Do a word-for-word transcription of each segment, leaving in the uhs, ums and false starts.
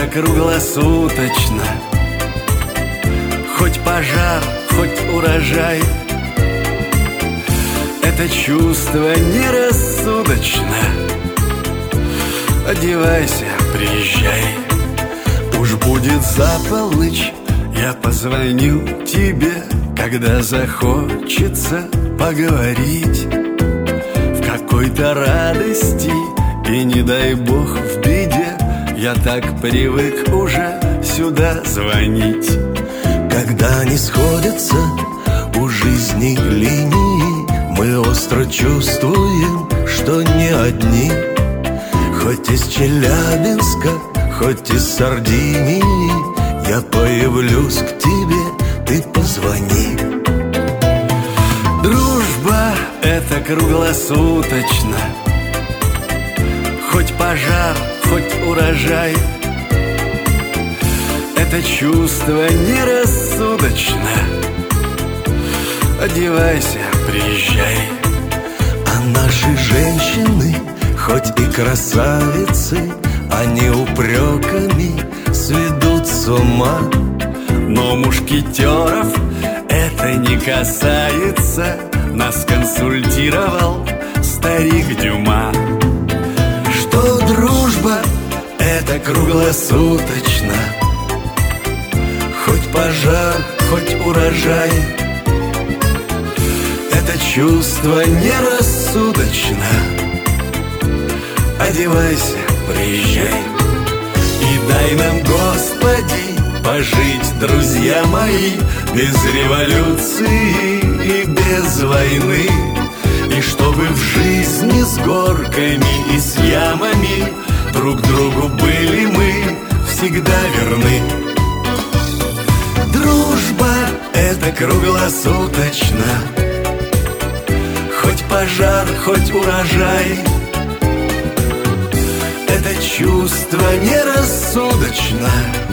это круглосуточно. Хоть пожар, хоть урожай, это чувство нерассудочно. Одевайся, приезжай. Уж будет за полночь, я позвоню тебе, когда захочется поговорить в какой-то радости и, не дай бог, в беде. Я так привык уже сюда звонить. Когда не сходятся у жизни линии, мы остро чувствуем, что не одни. Хоть из Челябинска, хоть из Сардинии, я появлюсь к тебе, ты позвони. Дружба — это круглосуточно. Хоть пожар, хоть урожай, это чувство нерассудочно. Одевайся, приезжай. А наши женщины, хоть и красавицы, они упреками сведут с ума. Но мушкетеров это не касается. Нас консультировал старик Дюма, что дружба — это круглосуточно. Хоть пожар, хоть урожай, это чувство нерассудочно. Одевайся, приезжай. И дай нам, Господи, пожить, друзья мои, без революции и без войны. И чтобы в жизни с горками и с ямами друг другу были мы всегда верны. Дружба — это круглосуточно. Хоть пожар, хоть урожай, это чувство нерассудочно.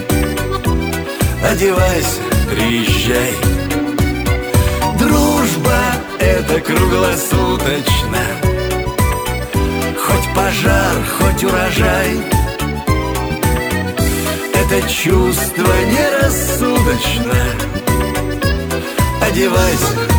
Одевайся, приезжай. Дружба — это круглосуточно. Хоть пожар, хоть урожай, это чувство нерассудочно. Одевайся,